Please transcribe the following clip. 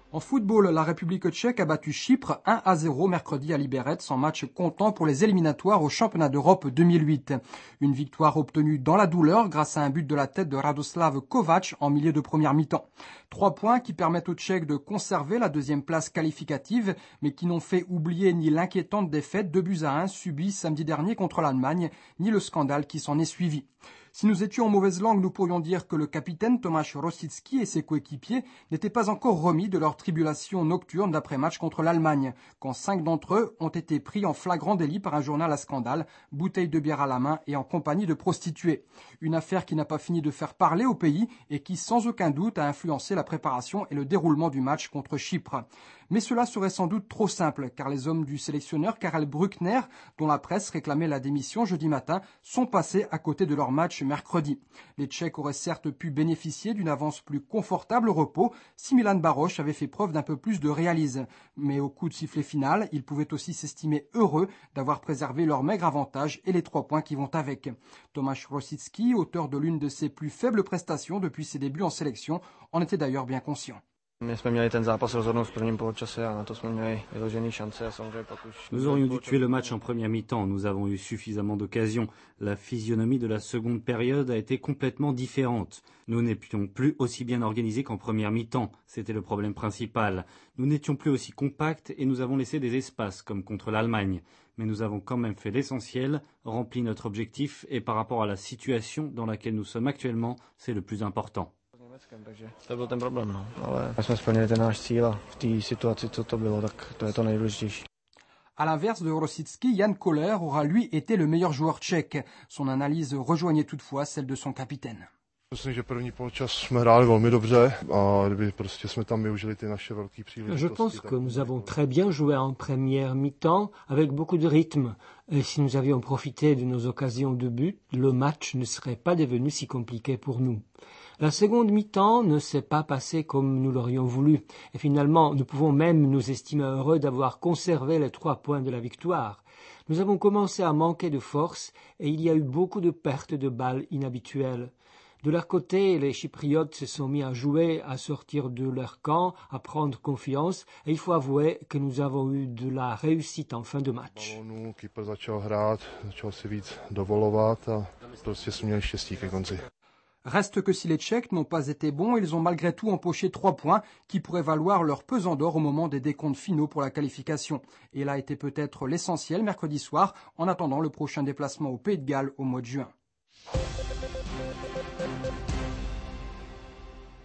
En football, la République tchèque a battu Chypre 1-0 mercredi à Liberec en match comptant pour les éliminatoires au championnat d'Europe 2008. Une victoire obtenue dans la douleur grâce à un but de la tête de Radoslav Kovac en milieu de première mi-temps. 3 points qui permettent aux Tchèques de conserver la deuxième place qualificative, mais qui n'ont fait oublier ni l'inquiétante défaite 2-1 subie samedi dernier contre l'Allemagne, ni le scandale qui s'en est suivi. Si nous étions en mauvaise langue, nous pourrions dire que le capitaine Tomáš Rosický et ses coéquipiers n'étaient pas encore remis de leur tribulation nocturne d'après-match contre l'Allemagne, quand 5 d'entre eux ont été pris en flagrant délit par un journal à scandale, bouteille de bière à la main et en compagnie de prostituées. Une affaire qui n'a pas fini de faire parler au pays et qui, sans aucun doute, a influencé la préparation et le déroulement du match contre Chypre. Mais cela serait sans doute trop simple, car les hommes du sélectionneur Karel Bruckner, dont la presse réclamait la démission jeudi matin, sont passés à côté de leur match mercredi. Les Tchèques auraient certes pu bénéficier d'une avance plus confortable au repos si Milan Baroš avait fait preuve d'un peu plus de réalisme. Mais au coup de sifflet final, ils pouvaient aussi s'estimer heureux d'avoir préservé leur maigre avantage et les 3 points qui vont avec. Tomáš Rosický, auteur de l'une de ses plus faibles prestations depuis ses débuts en sélection, en était d'ailleurs bien conscient. Nous aurions dû tuer le match en première mi-temps, nous avons eu suffisamment d'occasions. La physionomie de la seconde période a été complètement différente. Nous n'étions plus aussi bien organisés qu'en première mi-temps, c'était le problème principal. Nous n'étions plus aussi compacts et nous avons laissé des espaces, comme contre l'Allemagne. Mais nous avons quand même fait l'essentiel, rempli notre objectif et par rapport à la situation dans laquelle nous sommes actuellement, c'est le plus important. Takže to byl ten problém, ale jsme splnili ten náš cíl a v té situaci, co to bylo, tak to je to nejdůležitější. À l'inverse de Rosický, Jan Koller aura lui été le meilleur joueur tchèque. Son analyse rejoignait toutefois celle de son capitaine. Je pense que nous avons très bien joué en première mi-temps avec beaucoup de rythme. Et si nous avions profité de nos occasions de but, le match ne serait pas devenu si compliqué pour nous. La seconde mi-temps ne s'est pas passée comme nous l'aurions voulu. Et finalement, nous pouvons même nous estimer heureux d'avoir conservé les 3 points de la victoire. Nous avons commencé à manquer de force et il y a eu beaucoup de pertes de balles inhabituelles. De leur côté, les Chypriotes se sont mis à jouer, à sortir de leur camp, à prendre confiance et il faut avouer que nous avons eu de la réussite en fin de match. Reste que si les Tchèques n'ont pas été bons, ils ont malgré tout empoché 3 points qui pourraient valoir leur pesant d'or au moment des décomptes finaux pour la qualification. Et là était peut-être l'essentiel mercredi soir en attendant le prochain déplacement au Pays de Galles au mois de juin.